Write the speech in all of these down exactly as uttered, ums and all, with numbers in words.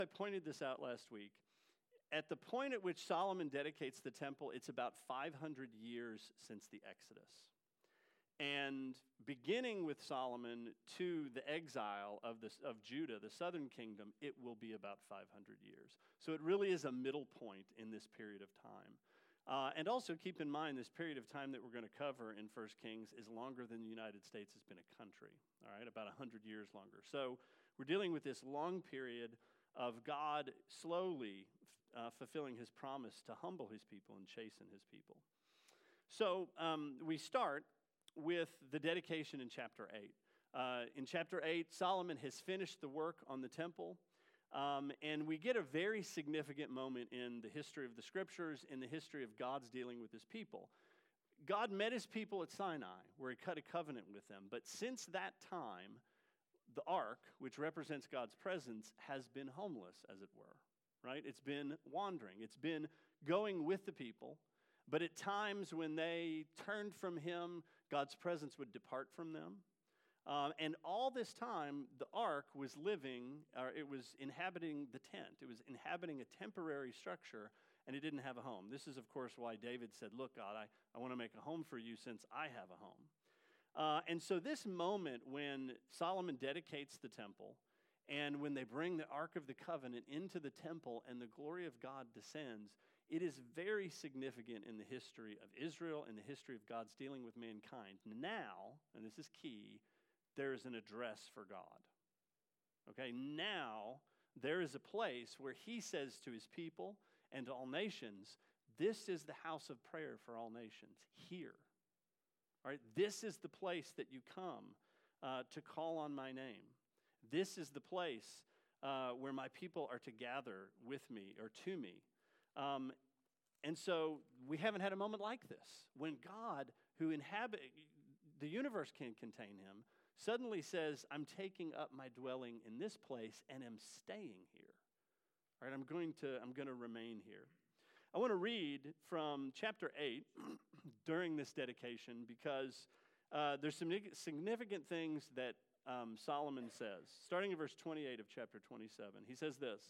I pointed this out last week. At the point at which Solomon dedicates the temple, it's about five hundred years since the Exodus. And beginning with Solomon to the exile of, this, of Judah, the southern kingdom, it will be about five hundred years. So it really is a middle point in this period of time. Uh, and also keep in mind, this period of time that we're going to cover in First Kings is longer than the United States has been a country, all right, about one hundred years longer. So we're dealing with this long period of God slowly uh, fulfilling his promise to humble his people and chasten his people. So um, we start with the dedication in chapter eight. Uh, in chapter eight, Solomon has finished the work on the temple, um, and we get a very significant moment in the history of the scriptures, in the history of God's dealing with his people. God met his people at Sinai, where he cut a covenant with them, but since that time, the ark, which represents God's presence, has been homeless, as it were, right? It's been wandering. It's been going with the people, but at times when they turned from him, God's presence would depart from them. Um, and all this time, the ark was living, or it was inhabiting the tent. It was inhabiting a temporary structure, and it didn't have a home. This is, of course, why David said, look, God, I, I want to make a home for you since I have a home. Uh, and so this moment when Solomon dedicates the temple, and when they bring the Ark of the Covenant into the temple and the glory of God descends, it is very significant in the history of Israel and the history of God's dealing with mankind. Now, and this is key, there is an address for God. Okay, now there is a place where he says to his people and to all nations, this is the house of prayer for all nations, here. All right, this is the place that you come uh, to call on my name. This is the place uh, where my people are to gather with me or to me. Um, and so we haven't had a moment like this when God, who inhabit the universe can contain him, suddenly says, I'm taking up my dwelling in this place and am staying here. All right, I'm going to I'm going to remain here. I want to read from chapter eight during this dedication because uh, there's some significant things that um, Solomon says. Starting in verse twenty-eight of chapter twenty-seven, he says this,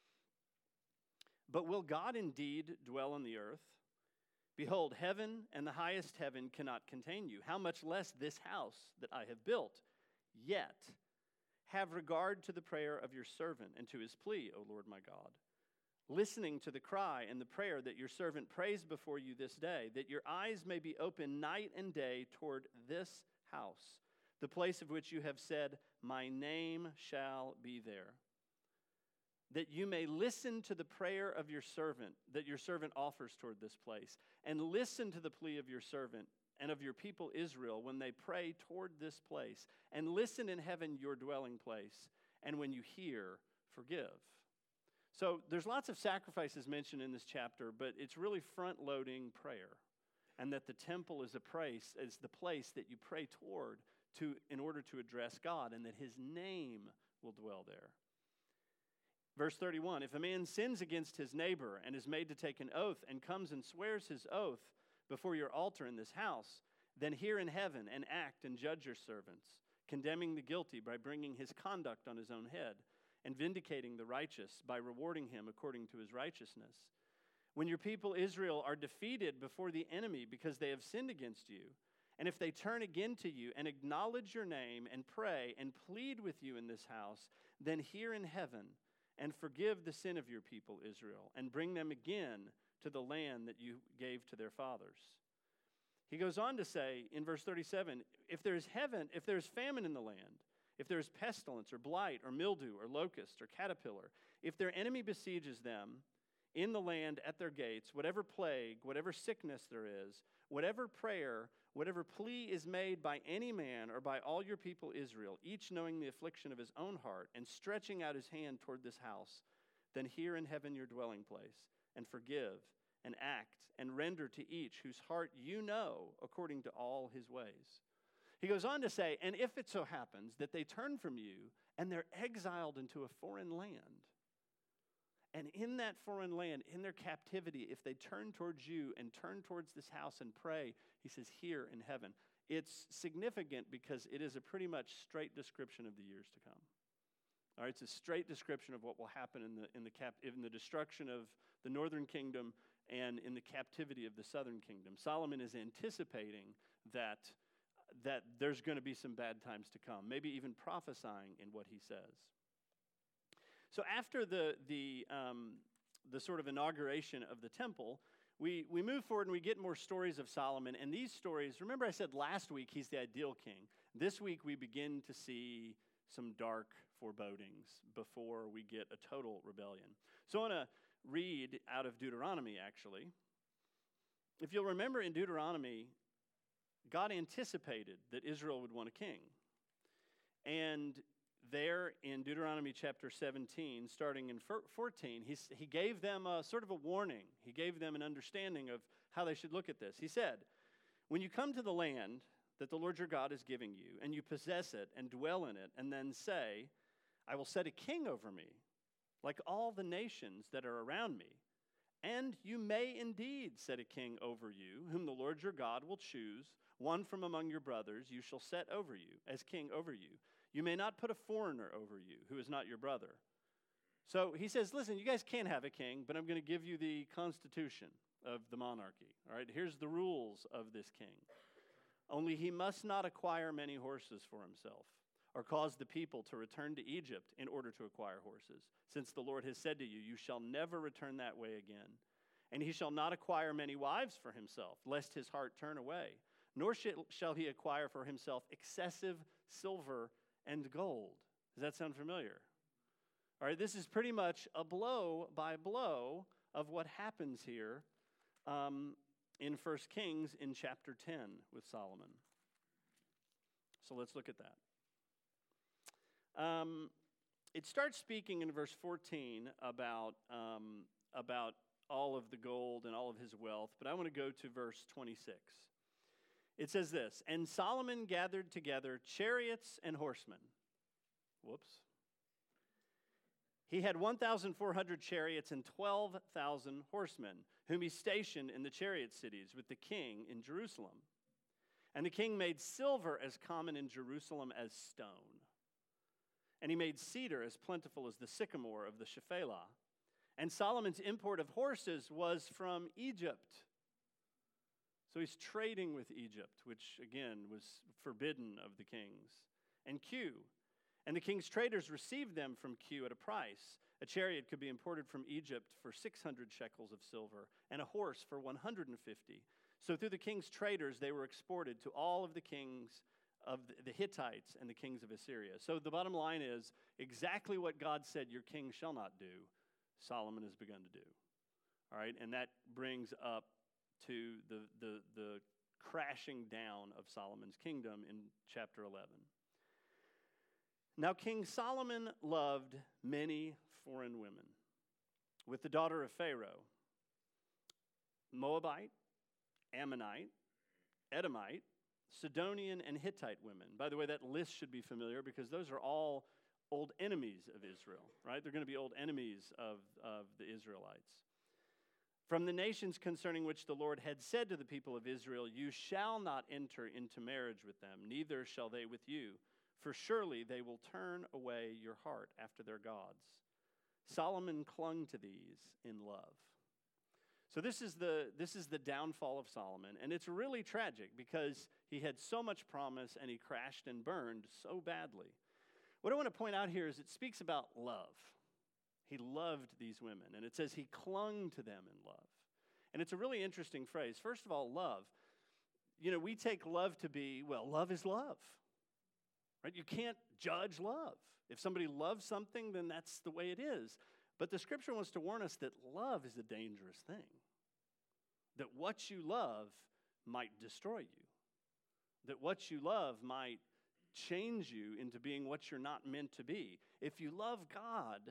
but will God indeed dwell on the earth? Behold, heaven and the highest heaven cannot contain you. How much less this house that I have built? Yet have regard to the prayer of your servant and to his plea, O Lord my God, listening to the cry and the prayer that your servant prays before you this day, that your eyes may be open night and day toward this house, the place of which you have said, my name shall be there. That you may listen to the prayer of your servant, that your servant offers toward this place, and listen to the plea of your servant and of your people Israel when they pray toward this place, and listen in heaven your dwelling place, and when you hear, forgive. So there's lots of sacrifices mentioned in this chapter, but it's really front-loading prayer, and that the temple is a place, is the place that you pray toward to in order to address God, and that his name will dwell there. Verse thirty-one, if a man sins against his neighbor and is made to take an oath and comes and swears his oath before your altar in this house, then hear in heaven and act and judge your servants, condemning the guilty by bringing his conduct on his own head, and vindicating the righteous by rewarding him according to his righteousness. When your people Israel are defeated before the enemy because they have sinned against you, and if they turn again to you and acknowledge your name and pray and plead with you in this house, then hear in heaven and forgive the sin of your people Israel, and bring them again to the land that you gave to their fathers. He goes on to say in verse thirty-seven, if there's heaven, if there's famine in the land, if there's pestilence or blight or mildew or locust or caterpillar, if their enemy besieges them in the land at their gates, whatever plague, whatever sickness there is, whatever prayer, whatever plea is made by any man or by all your people Israel, each knowing the affliction of his own heart and stretching out his hand toward this house, then hear in heaven your dwelling place, and forgive and act and render to each whose heart you know according to all his ways. He goes on to say, and if it so happens that they turn from you and they're exiled into a foreign land, and in that foreign land, in their captivity, if they turn towards you and turn towards this house and pray, he says, here in heaven. It's significant because it is a pretty much straight description of the years to come. All right, it's a straight description of what will happen in the in the cap in the destruction of the northern kingdom and in the captivity of the southern kingdom. Solomon is anticipating that that there's going to be some bad times to come, maybe even prophesying in what he says. So after the the um, the sort of inauguration of the temple, we we move forward and we get more stories of Solomon. And these stories, remember I said last week he's the ideal king. This week we begin to see some dark forebodings before we get a total rebellion. So I want to read out of Deuteronomy, actually. If you'll remember in Deuteronomy, God anticipated that Israel would want a king. And there in Deuteronomy chapter seventeen, starting in fourteen, he, he gave them a sort of a warning. He gave them an understanding of how they should look at this. He said, when you come to the land that the Lord your God is giving you, and you possess it and dwell in it, and then say, I will set a king over me, like all the nations that are around me. And you may indeed set a king over you, whom the Lord your God will choose, one from among your brothers you shall set over you, as king over you. You may not put a foreigner over you, who is not your brother. So he says, listen, you guys can't have a king, but I'm going to give you the constitution of the monarchy. All right, here's the rules of this king. Only he must not acquire many horses for himself, or cause the people to return to Egypt in order to acquire horses, since the Lord has said to you, you shall never return that way again. And he shall not acquire many wives for himself, lest his heart turn away, nor shall he acquire for himself excessive silver and gold. Does that sound familiar? All right, this is pretty much a blow by blow of what happens here um, in First Kings in chapter ten with Solomon. So let's look at that. Um, it starts speaking in verse fourteen about, um, about all of the gold and all of his wealth, but I want to go to verse twenty-six. It says this, and Solomon gathered together chariots and horsemen. Whoops. He had one thousand four hundred chariots and twelve thousand horsemen, whom he stationed in the chariot cities with the king in Jerusalem. And the king made silver as common in Jerusalem as stone. And he made cedar as plentiful as the sycamore of the Shephelah. And Solomon's import of horses was from Egypt. So he's trading with Egypt, which again was forbidden of the kings. And Q. And the king's traders received them from Q at a price. A chariot could be imported from Egypt for six hundred shekels of silver, and a horse for one hundred fifty. So through the king's traders, they were exported to all of the kings of the Hittites and the kings of Assyria. So the bottom line is exactly what God said your king shall not do, Solomon has begun to do. All right, and that brings up to the, the, the crashing down of Solomon's kingdom in chapter eleven. Now King Solomon loved many foreign women, with the daughter of Pharaoh, Moabite, Ammonite, Edomite, Sidonian, and Hittite women. By the way, that list should be familiar because those are all old enemies of Israel, right? They're going to be old enemies of, of the Israelites. From the nations concerning which the Lord had said to the people of Israel, you shall not enter into marriage with them, neither shall they with you, for surely they will turn away your heart after their gods. Solomon clung to these in love. So this is the this is the downfall of Solomon, and it's really tragic because he had so much promise and he crashed and burned so badly. What I want to point out here is it speaks about love. He loved these women, and it says he clung to them in love. And it's a really interesting phrase. First of all, love. You know, we take love to be, well, love is love. Right? You can't judge love. If somebody loves something, then that's the way it is. But the scripture wants to warn us that love is a dangerous thing. That what you love might destroy you. That what you love might change you into being what you're not meant to be. If you love God,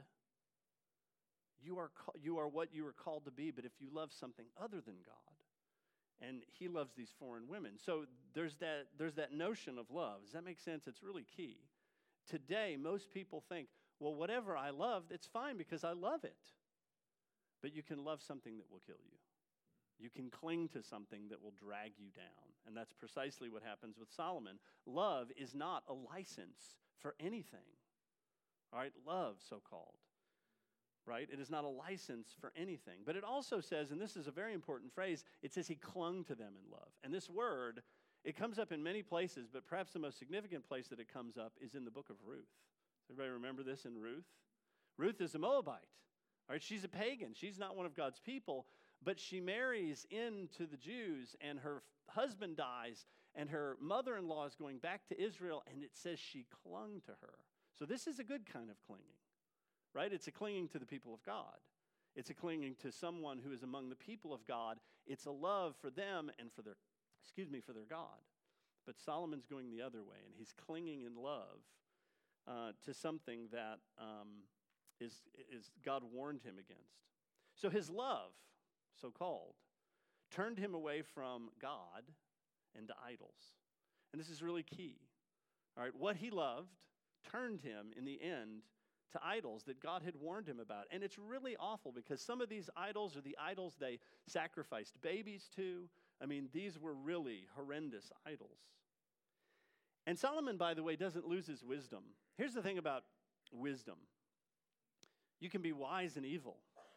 you are, you are what you are called to be. But if you love something other than God, and he loves these foreign women. So there's that, there's that notion of love. Does that make sense? It's really key. Today, most people think, well, whatever I love, it's fine because I love it. But you can love something that will kill you. You can cling to something that will drag you down. And that's precisely what happens with Solomon. Love is not a license for anything. All right, love, so-called. Right? It is not a license for anything. But it also says, and this is a very important phrase, it says he clung to them in love. And this word, it comes up in many places, but perhaps the most significant place that it comes up is in the book of Ruth. Everybody remember this in Ruth? Ruth is a Moabite. All right, she's a pagan. She's not one of God's people, but she marries into the Jews, and her husband dies, and her mother-in-law is going back to Israel, and it says she clung to her. So this is a good kind of clinging. Right? It's a clinging to the people of God. It's a clinging to someone who is among the people of God. It's a love for them and for their, excuse me, for their God. But Solomon's going the other way, and he's clinging in love uh, to something that um, is, is God warned him against. So his love, so-called, turned him away from God and to idols. And this is really key. All right, what he loved turned him in the end to idols that God had warned him about. And it's really awful because some of these idols are the idols they sacrificed babies to. I mean, these were really horrendous idols. And Solomon, by the way, doesn't lose his wisdom. Here's the thing about wisdom. You can be wise and evil.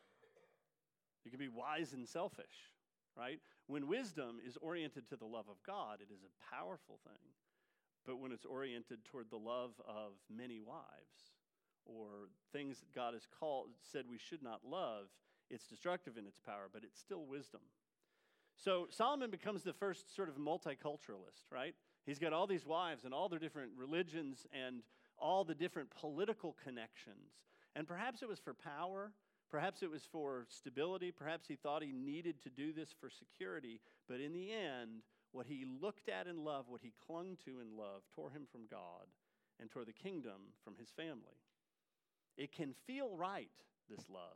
You can be wise and selfish, right? When wisdom is oriented to the love of God, it is a powerful thing. But when it's oriented toward the love of many wives, or things that God has called, said we should not love, it's destructive in its power, but it's still wisdom. So Solomon becomes the first sort of multiculturalist, right? He's got all these wives and all their different religions and all the different political connections. And perhaps it was for power, perhaps it was for stability, perhaps he thought he needed to do this for security, but in the end, what he looked at in love, what he clung to in love, tore him from God and tore the kingdom from his family. It can feel right, this love,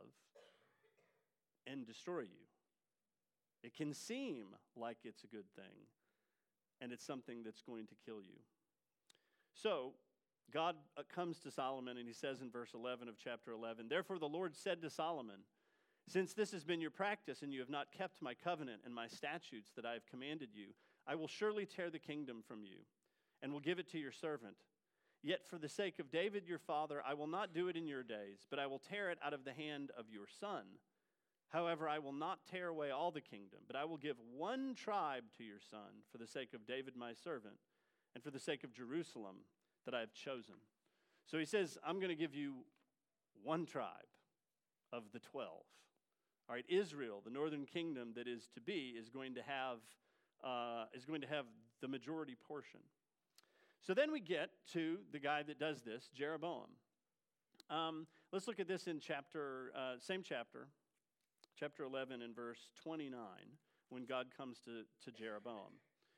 and destroy you. It can seem like it's a good thing, and it's something that's going to kill you. So, God comes to Solomon, and he says in verse eleven of chapter eleven, "Therefore the Lord said to Solomon, since this has been your practice, and you have not kept my covenant and my statutes that I have commanded you, I will surely tear the kingdom from you, and will give it to your servant. Yet for the sake of David your father, I will not do it in your days, but I will tear it out of the hand of your son. However, I will not tear away all the kingdom, but I will give one tribe to your son for the sake of David my servant, and for the sake of Jerusalem that I have chosen." So he says, I'm going to give you one tribe of the twelve. All right, Israel, the northern kingdom that is to be, is going to have, uh, is going to have the majority portion. So then we get to the guy that does this, Jeroboam. Um, let's look at this in chapter, uh, same chapter, chapter eleven and verse twenty-nine, when God comes to, to Jeroboam.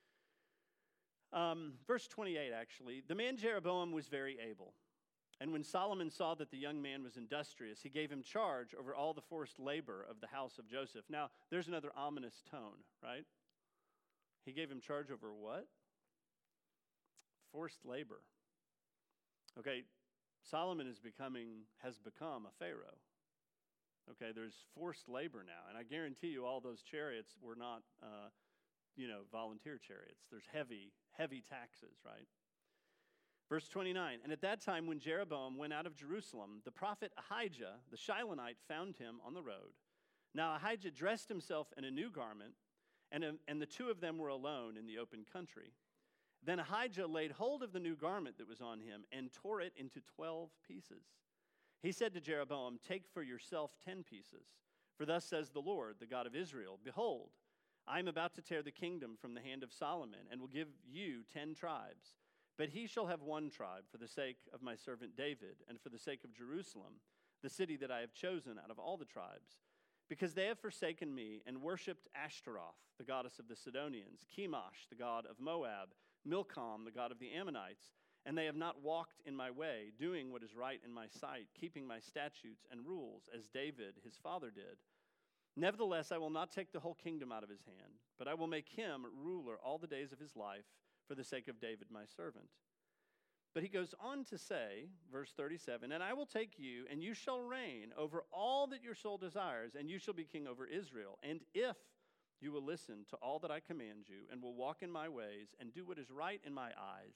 Um, verse twenty-eight, actually. "The man Jeroboam was very able. And when Solomon saw that the young man was industrious, he gave him charge over all the forced labor of the house of Joseph." Now, there's another ominous tone, right? He gave him charge over what? Forced labor. Okay, Solomon is becoming, has become a pharaoh. Okay, there's forced labor now, and I guarantee you all those chariots were not, uh, you know, volunteer chariots. There's heavy, heavy taxes, right? Verse twenty-nine, "And at that time when Jeroboam went out of Jerusalem, the prophet Ahijah, the Shilonite, found him on the road. Now Ahijah dressed himself in a new garment, and, and the two of them were alone in the open country. Then Ahijah laid hold of the new garment that was on him and tore it into twelve pieces. He said to Jeroboam, 'Take for yourself ten pieces. For thus says the Lord, the God of Israel, Behold, I am about to tear the kingdom from the hand of Solomon and will give you ten tribes. But he shall have one tribe for the sake of my servant David and for the sake of Jerusalem, the city that I have chosen out of all the tribes. Because they have forsaken me and worshipped Ashtaroth, the goddess of the Sidonians, Chemosh, the god of Moab, Milcom, the god of the Ammonites, and they have not walked in my way, doing what is right in my sight, keeping my statutes and rules, as David his father did. Nevertheless, I will not take the whole kingdom out of his hand, but I will make him ruler all the days of his life for the sake of David my servant.' But he goes on to say, verse thirty-seven, 'And I will take you, and you shall reign over all that your soul desires, and you shall be king over Israel. And if you will listen to all that I command you, and will walk in my ways, and do what is right in my eyes,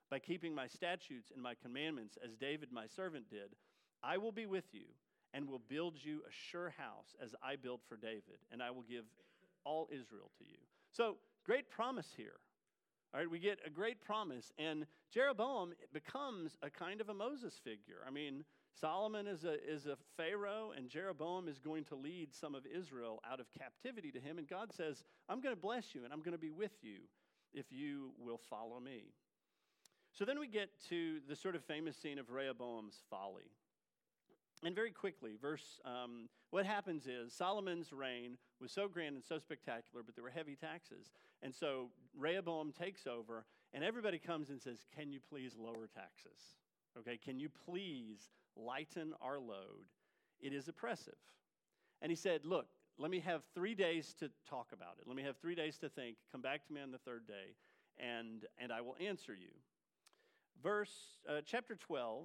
by keeping my statutes and my commandments as David my servant did, I will be with you and will build you a sure house as I built for David, and I will give all Israel to you. So, great promise here. All right, we get a great promise, and Jeroboam becomes a kind of a Moses figure. I mean, Solomon is a, is a Pharaoh, and Jeroboam is going to lead some of Israel out of captivity to him, and God says, I'm going to bless you, and I'm going to be with you if you will follow me. So then we get to the sort of famous scene of Rehoboam's folly. And very quickly, verse, um, what happens is Solomon's reign was so grand and so spectacular, but there were heavy taxes. And so Rehoboam takes over, and everybody comes and says, can you please lower taxes? Okay, can you please lighten our load? It is oppressive. And he said, look, let me have three days to talk about it. Let me have three days to think. Come back to me on the third day, and, and I will answer you. Verse, uh, chapter twelve,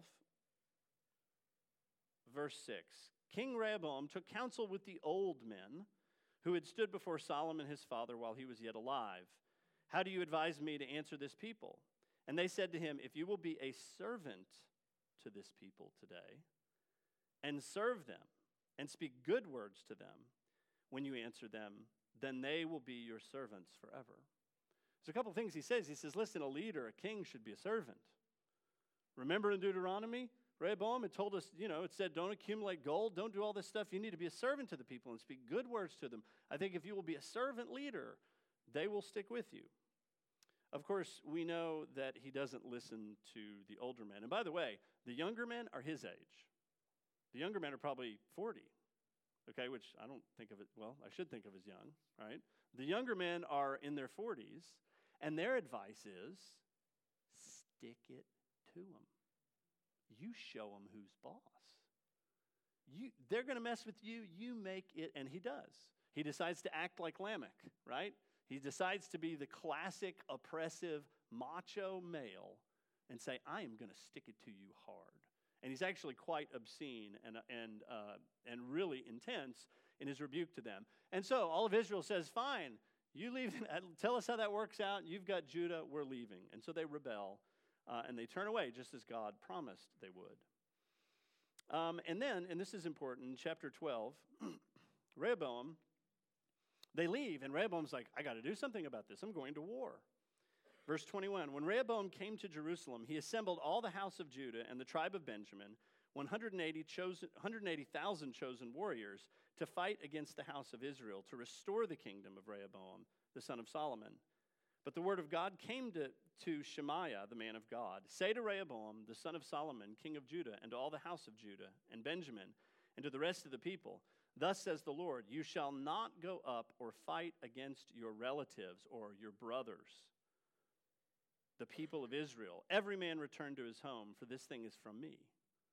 verse six. King Rehoboam took counsel with the old men who had stood before Solomon his father while he was yet alive. How do you advise me to answer this people? And they said to him, if you will be a servant to this people today, and serve them, and speak good words to them when you answer them, then they will be your servants forever. There's a couple of things he says. He says, listen, a leader, a king should be a servant. Remember in Deuteronomy, Rehoboam had told us, you know, it said, don't accumulate gold, don't do all this stuff. You need to be a servant to the people and speak good words to them. I think if you will be a servant leader, they will stick with you. Of course, we know that he doesn't listen to the older men. And by the way, the younger men are his age. The younger men are probably forty, okay, which I don't think of it, well, I should think of as young, right? The younger men are in their forties, and their advice is, stick it to them. You show them who's boss. You, they're going to mess with you. You make it, and he does. He decides to act like Lamech, right? He decides to be the classic oppressive macho male and say, I am going to stick it to you hard. And he's actually quite obscene and, and, uh, and really intense in his rebuke to them. And so all of Israel says, fine, you leave. Tell us how that works out. You've got Judah. We're leaving. And so they rebel. Uh, and they turn away just as God promised they would. Um, and then, and this is important, in chapter twelve, Rehoboam, they leave, and Rehoboam's like, I got to do something about this. I'm going to war. Verse twenty-one, when Rehoboam came to Jerusalem, he assembled all the house of Judah and the tribe of Benjamin, one hundred eighty chosen, one hundred eighty thousand chosen warriors, to fight against the house of Israel, to restore the kingdom of Rehoboam, the son of Solomon. But the word of God came to, to Shemaiah, the man of God. Say to Rehoboam, the son of Solomon, king of Judah, and to all the house of Judah and Benjamin, and to the rest of the people, thus says the Lord, you shall not go up or fight against your relatives or your brothers, the people of Israel. Every man return to his home, for this thing is from me.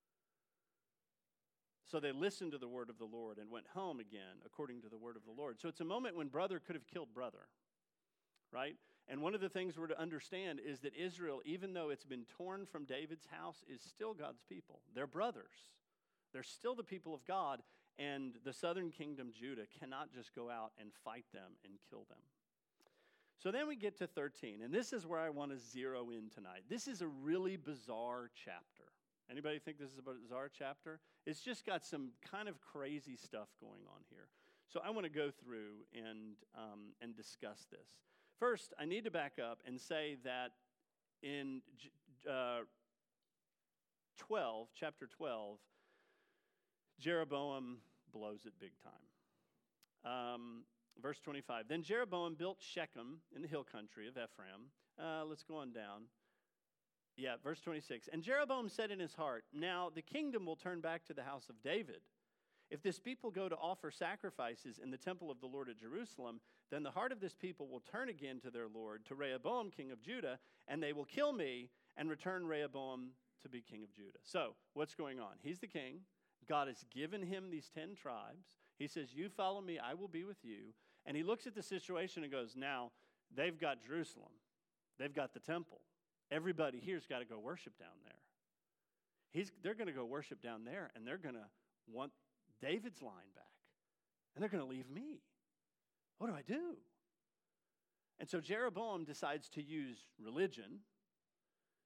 So they listened to the word of the Lord and went home again according to the word of the Lord. So it's a moment when brother could have killed brother, right? And one of the things we're to understand is that Israel, even though it's been torn from David's house, is still God's people. They're brothers. They're still the people of God, and the southern kingdom, Judah, cannot just go out and fight them and kill them. So then we get to thirteen, and this is where I want to zero in tonight. This is a really bizarre chapter. Anybody think this is a bizarre chapter? It's just got some kind of crazy stuff going on here. So I want to go through and, um, and discuss this. First, I need to back up and say that in uh, twelve, chapter twelve, Jeroboam blows it big time. Um, verse twenty-five, then Jeroboam built Shechem in the hill country of Ephraim. Uh, let's go on down. Yeah, verse twenty-six, and Jeroboam said in his heart, now the kingdom will turn back to the house of David. If this people go to offer sacrifices in the temple of the Lord at Jerusalem, then the heart of this people will turn again to their Lord, to Rehoboam, king of Judah, and they will kill me and return Rehoboam to be king of Judah. So, what's going on? He's the king. God has given him these ten tribes. He says, you follow me, I will be with you. And he looks at the situation and goes, now, they've got Jerusalem. They've got the temple. Everybody here's got to go worship down there. He's, they're going to go worship down there, and they're going to want David's line back. And they're going to leave me. What do I do? And so Jeroboam decides to use religion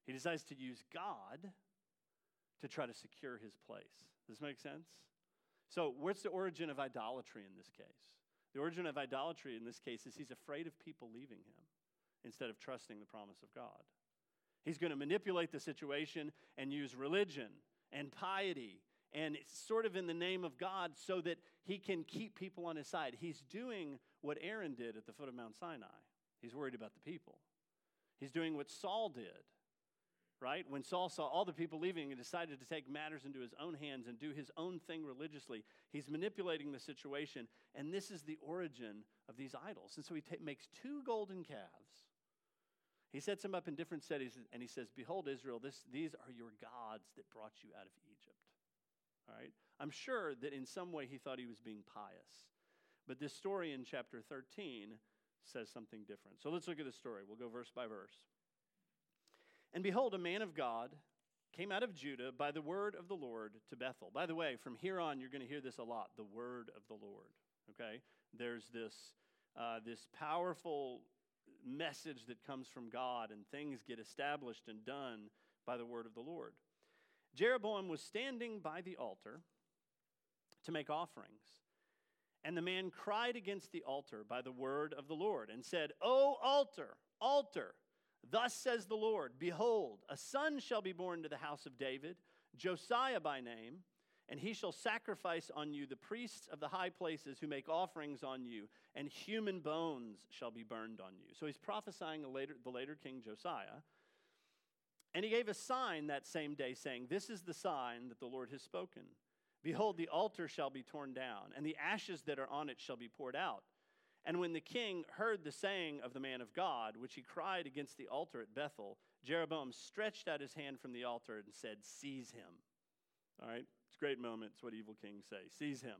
He decides to use God to try to secure his place. Does this make sense? So what's the origin of idolatry in this case? The origin of idolatry in this case is he's afraid of people leaving him instead of trusting the promise of God. He's going to manipulate the situation and use religion and piety and it's sort of in the name of God so that he can keep people on his side. He's doing what Aaron did at the foot of Mount Sinai. He's worried about the people. He's doing what Saul did, right? When Saul saw all the people leaving and decided to take matters into his own hands and do his own thing religiously, he's manipulating the situation, and this is the origin of these idols. And so he ta- makes two golden calves. He sets them up in different cities, and he says, behold, Israel, this, these are your gods that brought you out of Egypt. All right? I'm sure that in some way he thought he was being pious. But this story in chapter thirteen says something different. So let's look at the story. We'll go verse by verse. And behold, a man of God came out of Judah by the word of the Lord to Bethel. By the way, from here on, you're going to hear this a lot, the word of the Lord. Okay? There's this, uh, this powerful message that comes from God, and things get established and done by the word of the Lord. Jeroboam was standing by the altar to make offerings. And the man cried against the altar by the word of the Lord and said, O altar, altar, thus says the Lord, behold, a son shall be born to the house of David, Josiah by name, and he shall sacrifice on you the priests of the high places who make offerings on you, and human bones shall be burned on you. So he's prophesying a later, the later king Josiah. And he gave a sign that same day, saying, this is the sign that the Lord has spoken. Behold, the altar shall be torn down, and the ashes that are on it shall be poured out. And when the king heard the saying of the man of God, which he cried against the altar at Bethel, Jeroboam stretched out his hand from the altar and said, seize him. All right, it's a great moment. It's what evil kings say. Seize him.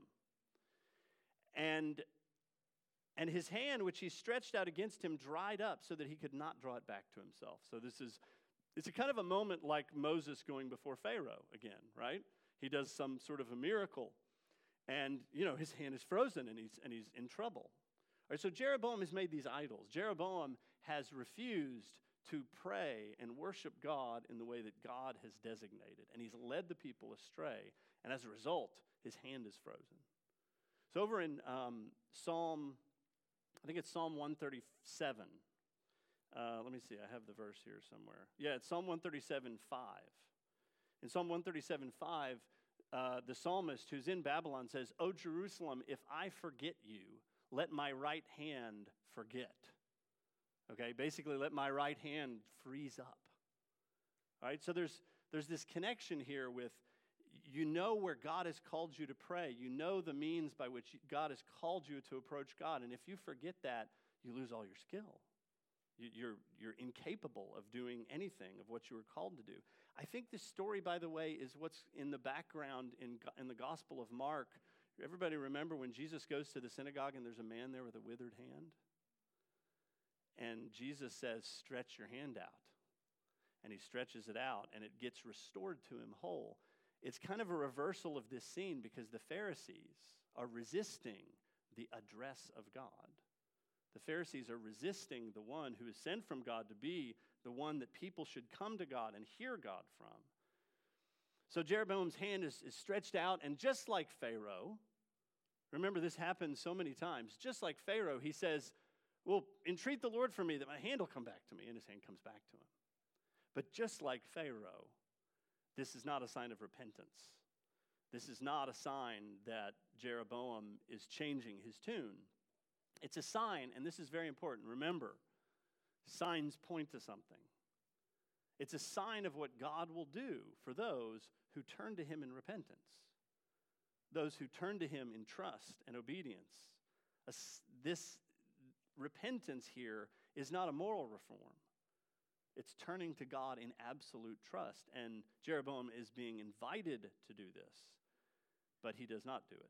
And, and his hand, which he stretched out against him, dried up so that he could not draw it back to himself. So this is, it's a kind of a moment like Moses going before Pharaoh again, right? He does some sort of a miracle. And, you know, his hand is frozen and he's, and he's in trouble. All right, so Jeroboam has made these idols. Jeroboam has refused to pray and worship God in the way that God has designated. And he's led the people astray. And as a result, his hand is frozen. So over in um, Psalm, I think it's Psalm one thirty-seven. Uh, let me see, I have the verse here somewhere. Yeah, it's Psalm one thirty-seven, five. In Psalm one thirty-seven, five, uh, the psalmist who's in Babylon says, O Jerusalem, if I forget you, let my right hand forget. Okay, basically let my right hand freeze up. All right, so there's, there's this connection here with, you know where God has called you to pray. You know the means by which God has called you to approach God. And if you forget that, you lose all your skill. You, you're, you're incapable of doing anything of what you were called to do. I think this story, by the way, is what's in the background in, in the Gospel of Mark. Everybody remember when Jesus goes to the synagogue and there's a man there with a withered hand? And Jesus says, stretch your hand out. And he stretches it out, and it gets restored to him whole. It's kind of a reversal of this scene because the Pharisees are resisting the address of God. The Pharisees are resisting the one who is sent from God to be the one that people should come to God and hear God from. So Jeroboam's hand is, is stretched out, and just like Pharaoh, remember this happens so many times, just like Pharaoh, he says, well, entreat the Lord for me that my hand will come back to me, and his hand comes back to him. But just like Pharaoh, this is not a sign of repentance. This is not a sign that Jeroboam is changing his tune. It's a sign, and this is very important. Remember, signs point to something. It's a sign of what God will do for those who turn to him in repentance, those who turn to him in trust and obedience. This repentance here is not a moral reform. It's turning to God in absolute trust, and Jeroboam is being invited to do this, but he does not do it.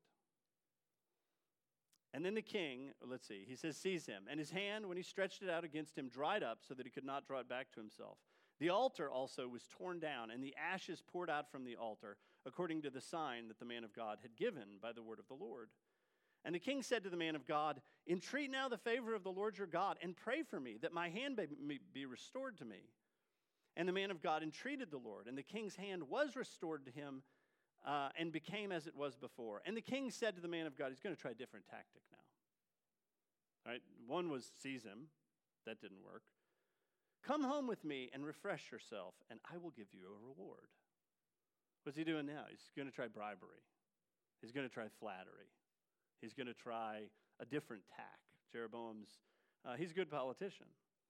And then the king, let's see, he says, seize him. And his hand, when he stretched it out against him, dried up so that he could not draw it back to himself. The altar also was torn down, and the ashes poured out from the altar, according to the sign that the man of God had given by the word of the Lord. And the king said to the man of God, entreat now the favor of the Lord your God, and pray for me, that my hand may be restored to me. And the man of God entreated the Lord, and the king's hand was restored to him uh, and became as it was before. And the king said to the man of God, he's going to try a different tactic now. All right, one was seize him. That didn't work. Come home with me and refresh yourself, and I will give you a reward. What's he doing now? He's going to try bribery. He's going to try flattery. He's going to try a different tack. Jeroboam's, uh, he's a good politician.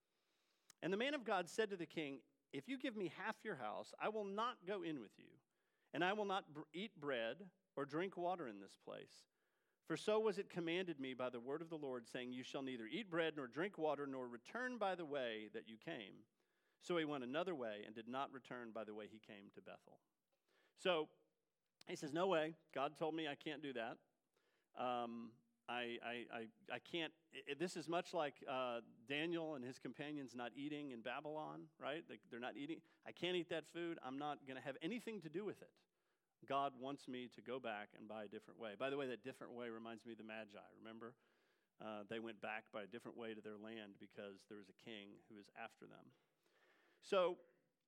And the man of God said to the king, if you give me half your house, I will not go in with you, and I will not br- eat bread or drink water in this place. For so was it commanded me by the word of the Lord, saying, you shall neither eat bread nor drink water, nor return by the way that you came. So he went another way and did not return by the way he came to Bethel. So he says, no way. God told me I can't do that. Um, I, I, I, I can't. It, this is much like uh, Daniel and his companions not eating in Babylon, right? They, they're not eating. I can't eat that food. I'm not going to have anything to do with it. God wants me to go back and buy a different way. By the way, that different way reminds me of the Magi. Remember? Uh, they went back by a different way to their land because there was a king who was after them. So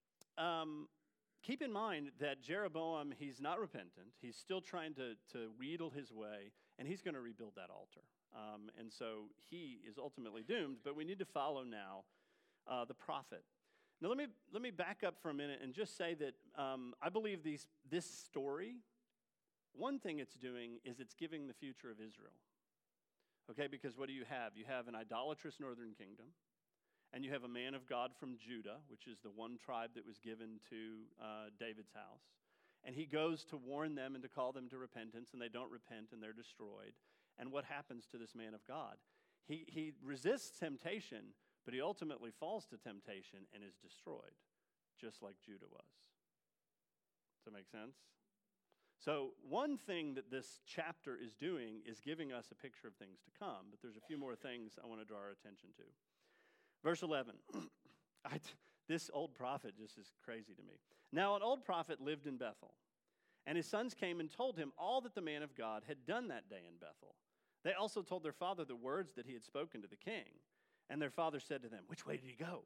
um, keep in mind that Jeroboam, he's not repentant. He's still trying to, to wheedle his way, and he's going to rebuild that altar. Um, and so he is ultimately doomed, but we need to follow now uh, the prophet. Now, let me let me back up for a minute and just say that um, I believe these this story, one thing it's doing is it's giving the future of Israel. Okay, because what do you have? You have an idolatrous northern kingdom, and you have a man of God from Judah, which is the one tribe that was given to uh, David's house. And he goes to warn them and to call them to repentance, and they don't repent, and they're destroyed. And what happens to this man of God? He he resists temptation, but he ultimately falls to temptation and is destroyed, just like Judah was. Does that make sense? So one thing that this chapter is doing is giving us a picture of things to come, but there's a few more things I want to draw our attention to. Verse eleven, I t- this old prophet just is crazy to me. Now an old prophet lived in Bethel, and his sons came and told him all that the man of God had done that day in Bethel. They also told their father the words that he had spoken to the king. And their father said to them, which way did he go?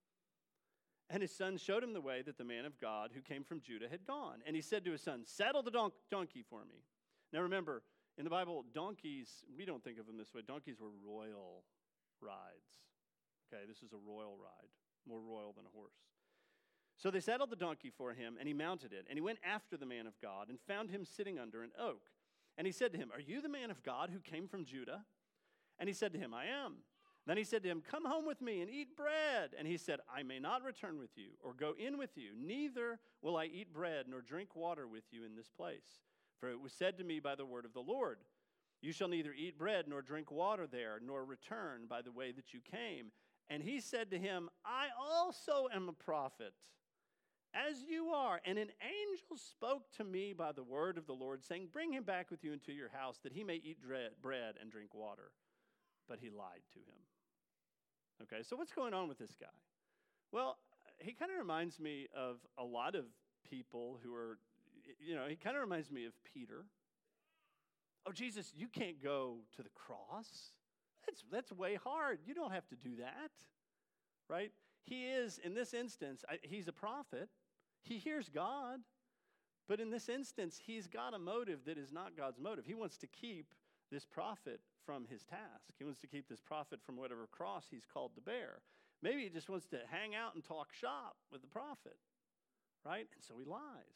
And his son showed him the way that the man of God who came from Judah had gone. And he said to his son, saddle the don- donkey for me. Now remember, in the Bible, donkeys, we don't think of them this way. Donkeys were royal rides. Okay, this is a royal ride, more royal than a horse. So they saddled the donkey for him, and he mounted it. And he went after the man of God and found him sitting under an oak. And he said to him, are you the man of God who came from Judah? And he said to him, I am. Then he said to him, come home with me and eat bread. And he said, I may not return with you or go in with you. Neither will I eat bread nor drink water with you in this place. For it was said to me by the word of the Lord, you shall neither eat bread nor drink water there, nor return by the way that you came. And he said to him, I also am a prophet, as you are. And an angel spoke to me by the word of the Lord, saying, bring him back with you into your house, that he may eat bread and drink water. But he lied to him. Okay, so what's going on with this guy? Well, he kind of reminds me of a lot of people who are, you know, he kind of reminds me of Peter. Oh, Jesus, you can't go to the cross. That's, that's way hard. You don't have to do that, right? He is, in this instance, I, he's a prophet. He hears God. But in this instance, he's got a motive that is not God's motive. He wants to keep this prophet from his task. He wants to keep this prophet from whatever cross he's called to bear. Maybe he just wants to hang out and talk shop with the prophet, right? And so he lies.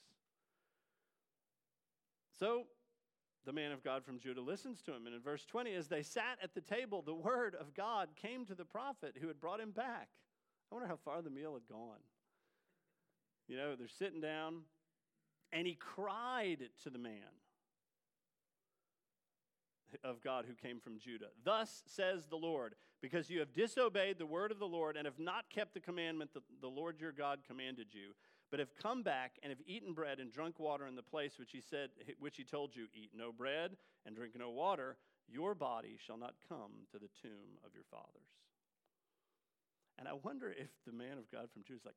So the man of God from Judah listens to him. And in verse twenty, as they sat at the table, the word of God came to the prophet who had brought him back. I wonder how far the meal had gone. You know, they're sitting down, and he cried to the man of God who came from Judah. Thus says the Lord, because you have disobeyed the word of the Lord and have not kept the commandment that the Lord your God commanded you, but have come back and have eaten bread and drunk water in the place which he said, which he told you, eat no bread and drink no water, your body shall not come to the tomb of your fathers. And I wonder if the man of God from Judah is like,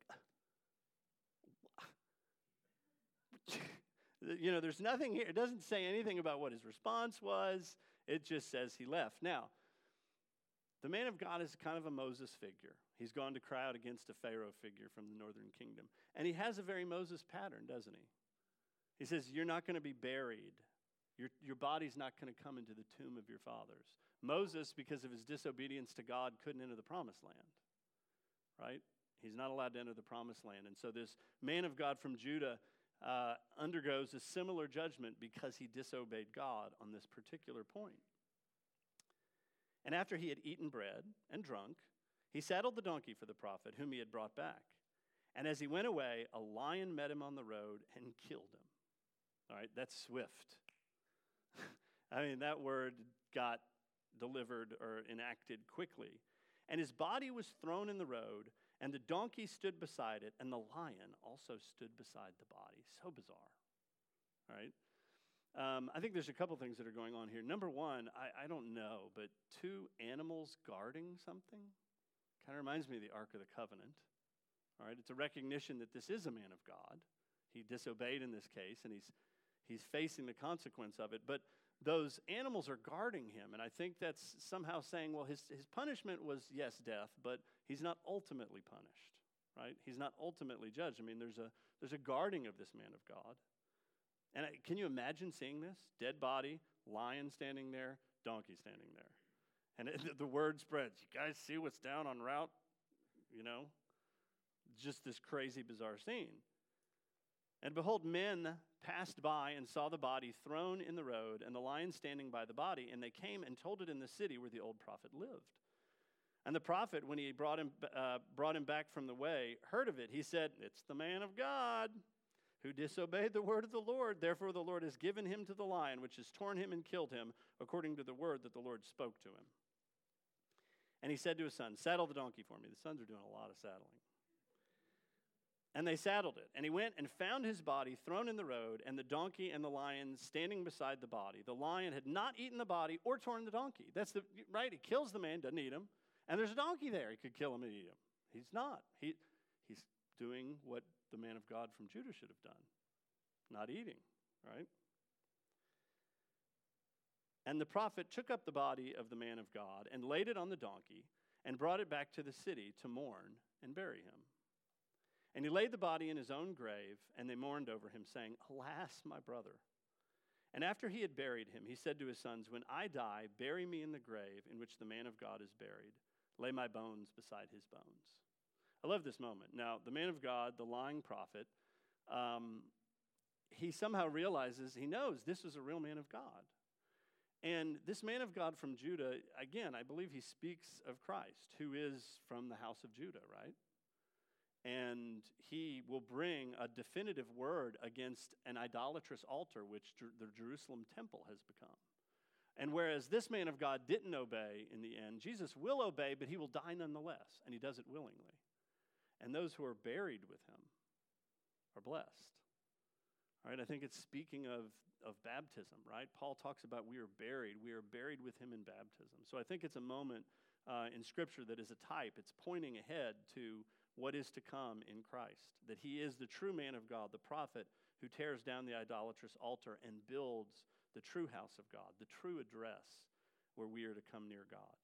you know, there's nothing here. It doesn't say anything about what his response was. It just says he left. Now, The man of God is kind of a Moses figure. He's gone to cry out against a Pharaoh figure from the northern kingdom. And he has a very Moses pattern, doesn't he? He says, you're not going to be buried. Your, your body's not going to come into the tomb of your fathers. Moses, because of his disobedience to God, couldn't enter the promised land, right? He's not allowed to enter the promised land. And so this man of God from Judah uh, undergoes a similar judgment because he disobeyed God on this particular point. And after he had eaten bread and drunk, he saddled the donkey for the prophet whom he had brought back. And as he went away, a lion met him on the road and killed him. All right, that's swift. I mean, that word got delivered or enacted quickly. And his body was thrown in the road, and the donkey stood beside it, and the lion also stood beside the body. So bizarre, all right? Um, I think there's a couple things that are going on here. Number one, I, I don't know, but two animals guarding something kind of reminds me of the Ark of the Covenant. All right, it's a recognition that this is a man of God. He disobeyed in this case, and he's he's facing the consequence of it. But those animals are guarding him, and I think that's somehow saying, well, his, his punishment was, yes, death, but he's not ultimately punished, right? He's not ultimately judged. I mean, there's a there's a guarding of this man of God. And I, can you imagine seeing this? Dead body, lion standing there, donkey standing there. And it, the word spreads. You guys see what's down en route? You know? Just this crazy, bizarre scene. And behold, men passed by and saw the body thrown in the road and the lion standing by the body, and they came and told it in the city where the old prophet lived. And the prophet, when he brought him, uh, brought him back from the way, heard of it. He said, it's the man of God who disobeyed the word of the Lord. Therefore the Lord has given him to the lion, which has torn him and killed him, according to the word that the Lord spoke to him. And he said to his son, saddle the donkey for me. The sons are doing a lot of saddling. And they saddled it. And he went and found his body thrown in the road, and the donkey and the lion standing beside the body. The lion had not eaten the body or torn the donkey. That's the right. He kills the man, doesn't eat him. And there's a donkey there. He could kill him and eat him. He's not. He, he's doing what the man of God from Judah should have done. Not eating, right? And the prophet took up the body of the man of God and laid it on the donkey and brought it back to the city to mourn and bury him. And he laid the body in his own grave, and they mourned over him, saying, alas, my brother. And after he had buried him, he said to his sons, when I die, bury me in the grave in which the man of God is buried. Lay my bones beside his bones. I love this moment. Now, the man of God, the lying prophet, um, he somehow realizes, he knows this is a real man of God. And this man of God from Judah, again, I believe he speaks of Christ, who is from the house of Judah, right? And he will bring a definitive word against an idolatrous altar, which Jer- the Jerusalem temple has become. And whereas this man of God didn't obey in the end, Jesus will obey, but he will die nonetheless, and he does it willingly. And those who are buried with him are blessed. All right, I think it's speaking of, of baptism, right? Paul talks about we are buried. We are buried with him in baptism. So I think it's a moment uh, in Scripture that is a type. It's pointing ahead to what is to come in Christ, that he is the true man of God, the prophet who tears down the idolatrous altar and builds the true house of God, the true address where we are to come near God.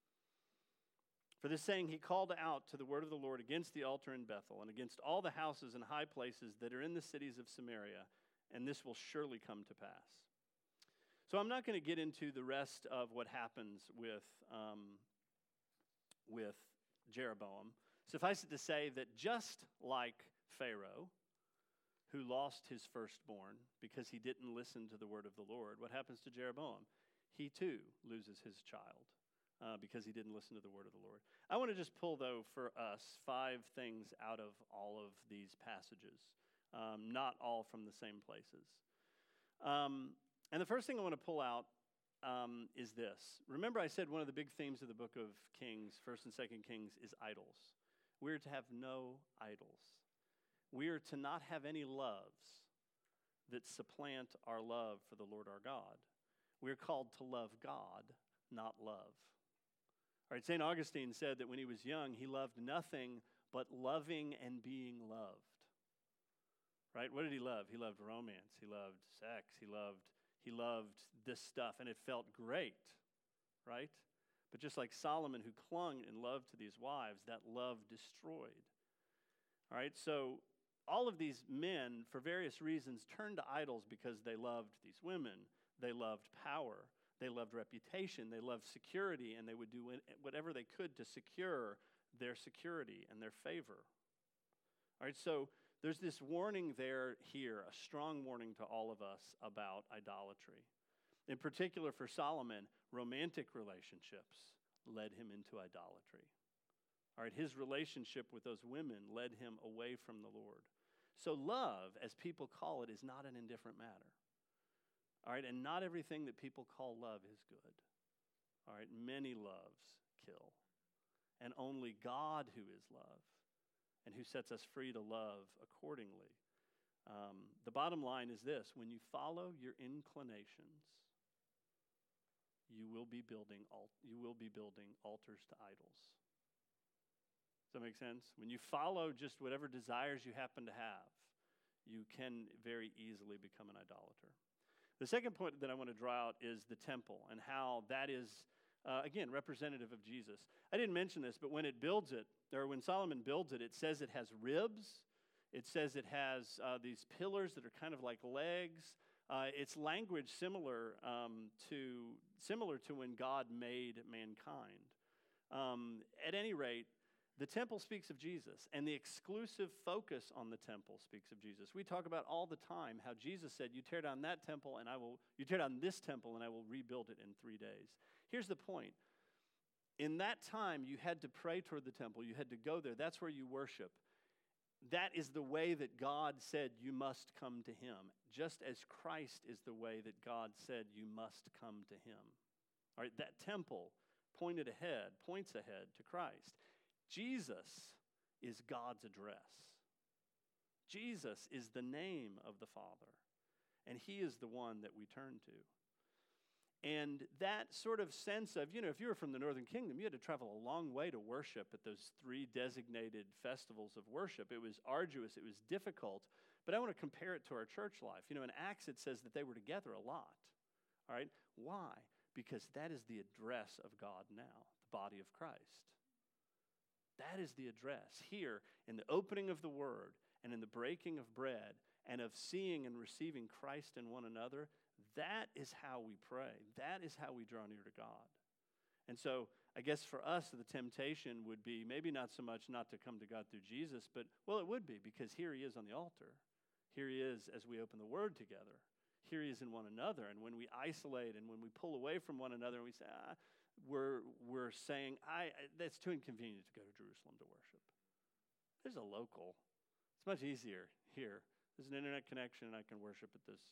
For this saying, he called out to the word of the Lord against the altar in Bethel and against all the houses and high places that are in the cities of Samaria, and this will surely come to pass. So I'm not going to get into the rest of what happens with, um, with Jeroboam. Suffice it to say that just like Pharaoh, who lost his firstborn because he didn't listen to the word of the Lord, what happens to Jeroboam? He too loses his child uh, because he didn't listen to the word of the Lord. I want to just pull, though, for us, five things out of all of these passages, um, not all from the same places. Um, and the first thing I want to pull out um, is this. Remember I said one of the big themes of the book of Kings, First and Second Kings, is idols. We are to have no idols. We are to not have any loves that supplant our love for the Lord our God. We are called to love God, not love. All right, Saint Augustine said that when he was young, he loved nothing but loving and being loved. Right? What did he love? He loved romance. He loved sex. He loved, he loved this stuff, and it felt great, right? But just like Solomon, who clung in love to these wives, that love destroyed. All right, so all of these men, for various reasons, turned to idols because they loved these women. They loved power. They loved reputation. They loved security, and they would do whatever they could to secure their security and their favor. All right, so there's this warning there here, a strong warning to all of us about idolatry. In particular for Solomon, romantic relationships led him into idolatry. All right, his relationship with those women led him away from the Lord. So love, as people call it, is not an indifferent matter. All right, and not everything that people call love is good. All right, many loves kill. And only God, who is love, and who sets us free to love accordingly. Um, the bottom line is this: when you follow your inclinations, you will be building al- you will be building altars to idols. Does that make sense? When you follow just whatever desires you happen to have, you can very easily become an idolater. The second point that I want to draw out is the temple and how that is, uh, again, representative of Jesus. I didn't mention this, but when it builds it, or when Solomon builds it, it says it has ribs. It says it has uh, these pillars that are kind of like legs. Uh, it's language similar um, to similar to when God made mankind. Um, at any rate, the temple speaks of Jesus, and the exclusive focus on the temple speaks of Jesus. We talk about all the time how Jesus said, "You tear down that temple, and I will. You tear down this temple, and I will rebuild it in three days." Here's the point: in that time, you had to pray toward the temple. You had to go there. That's where you worship. That is the way that God said you must come to Him, just as Christ is the way that God said you must come to Him. All right, that temple pointed ahead, points ahead to Christ. Jesus is God's address. Jesus is the name of the Father, and He is the one that we turn to. And that sort of sense of, you know, if you were from the Northern Kingdom, you had to travel a long way to worship at those three designated festivals of worship. It was arduous, it was difficult, but I want to compare it to our church life. You know, in Acts it says that they were together a lot. All right? Why? Because that is the address of God now, the body of Christ. That is the address. Here, in the opening of the Word, and in the breaking of bread, and of seeing and receiving Christ in one another, that is how we pray. That is how we draw near to God. And so, I guess for us, the temptation would be maybe not so much not to come to God through Jesus, but, well, it would be, because here He is on the altar. Here He is as we open the Word together. Here He is in one another. And when we isolate and when we pull away from one another and we say, ah, we're, we're saying, I, that's too inconvenient to go to Jerusalem to worship. There's a local. It's much easier here. There's an internet connection and I can worship at this.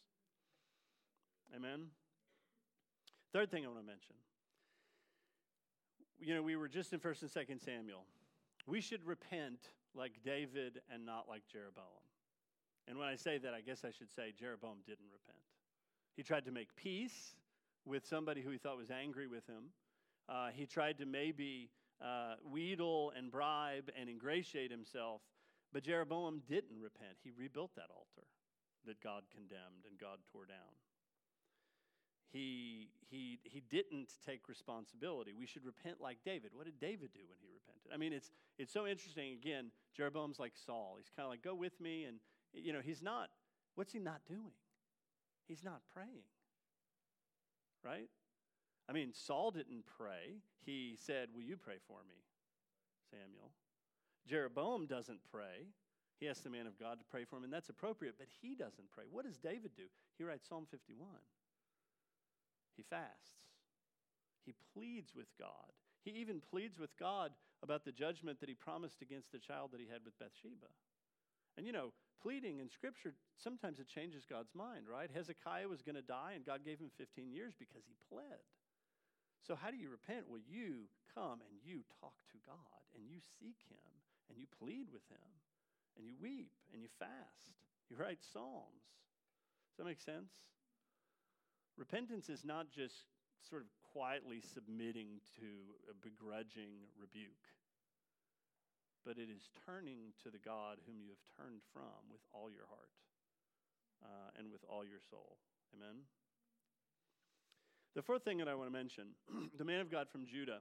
Amen? Third thing I want to mention. You know, we were just in First and Second Samuel. We should repent like David and not like Jeroboam. And when I say that, I guess I should say Jeroboam didn't repent. He tried to make peace with somebody who he thought was angry with him. Uh, he tried to maybe uh, wheedle and bribe and ingratiate himself, but Jeroboam didn't repent. He rebuilt that altar that God condemned and God tore down. He, he, he didn't take responsibility. We should repent like David. What did David do when he repented? I mean, it's, it's so interesting. Again, Jeroboam's like Saul. He's kind of like, go with me. And, you know, he's not, what's he not doing? He's not praying, right? I mean, Saul didn't pray. He said, will you pray for me, Samuel? Jeroboam doesn't pray. He asks the man of God to pray for him, and that's appropriate, but he doesn't pray. What does David do? He writes Psalm fifty-one. He fasts. He pleads with God. He even pleads with God about the judgment that he promised against the child that he had with Bathsheba. And you know, pleading in Scripture, sometimes it changes God's mind, right? Hezekiah was going to die, and God gave him fifteen years because he pled. So how do you repent? Well, you come and you talk to God, and you seek Him, and you plead with Him, and you weep, and you fast. You write psalms. Does that make sense? Repentance is not just sort of quietly submitting to a begrudging rebuke, but it is turning to the God whom you have turned from with all your heart uh, and with all your soul. Amen? The fourth thing that I want to mention, the man of God from Judah.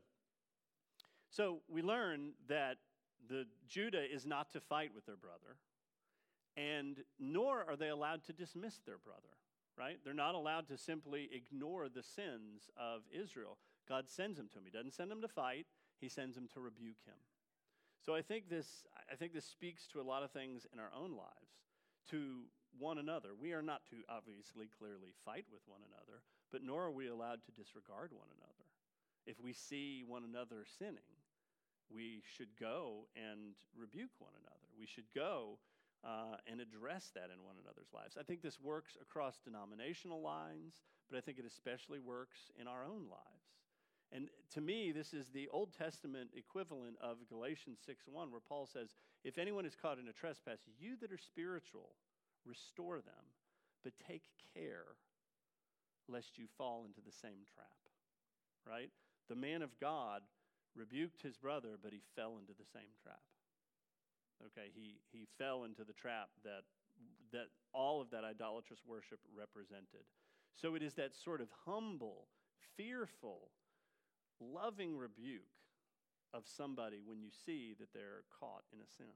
So we learn that the Judah is not to fight with their brother, and nor are they allowed to dismiss their brother, right? They're not allowed to simply ignore the sins of Israel. God sends him to him. He doesn't send him to fight. He sends him to rebuke him. So I think this, I think this speaks to a lot of things in our own lives, to one another. We are not to obviously clearly fight with one another, but nor are we allowed to disregard one another. If we see one another sinning, we should go and rebuke one another. We should go uh, and address that in one another's lives. I think this works across denominational lines, but I think it especially works in our own lives. And to me, this is the Old Testament equivalent of Galatians six one, where Paul says, if anyone is caught in a trespass, you that are spiritual, restore them, but take care lest you fall into the same trap, right? The man of God rebuked his brother, but he fell into the same trap. Okay, he, he fell into the trap that, that all of that idolatrous worship represented. So it is that sort of humble, fearful, loving rebuke of somebody when you see that they're caught in a sin.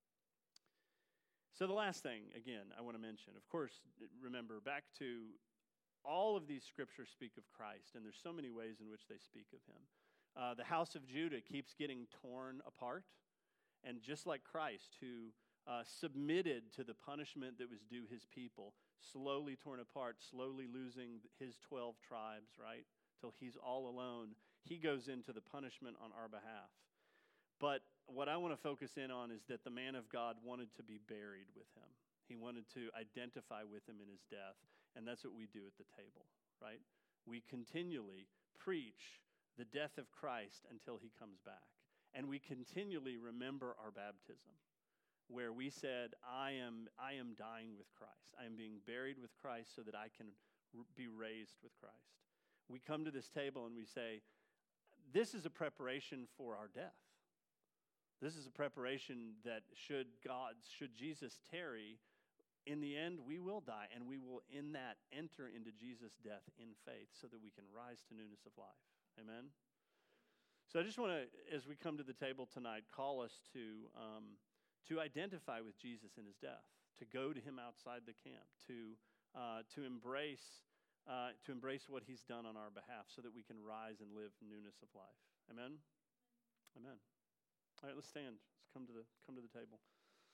So the last thing, again, I want to mention, of course, remember, back to all of these scriptures speak of Christ, and there's so many ways in which they speak of him. Uh, the house of Judah keeps getting torn apart, and just like Christ, who uh, submitted to the punishment that was due his people, slowly torn apart, slowly losing his twelve tribes, right, till he's all alone, he goes into the punishment on our behalf. But what I want to focus in on is that the man of God wanted to be buried with him. He wanted to identify with him in his death, and that's what we do at the table, right? We continually preach the death of Christ until he comes back. And we continually remember our baptism, where we said, I am, I am dying with Christ. I am being buried with Christ so that I can r- be raised with Christ. We come to this table and we say, this is a preparation for our death. This is a preparation that should God, should Jesus tarry, in the end, we will die, and we will in that enter into Jesus' death in faith so that we can rise to newness of life. Amen? So I just want to, as we come to the table tonight, call us to, um, to identify with Jesus in his death, to go to him outside the camp, to, uh, to, embrace, uh, to embrace what he's done on our behalf so that we can rise and live newness of life. Amen? Amen. All right, let's stand. Let's come to the, come to the table.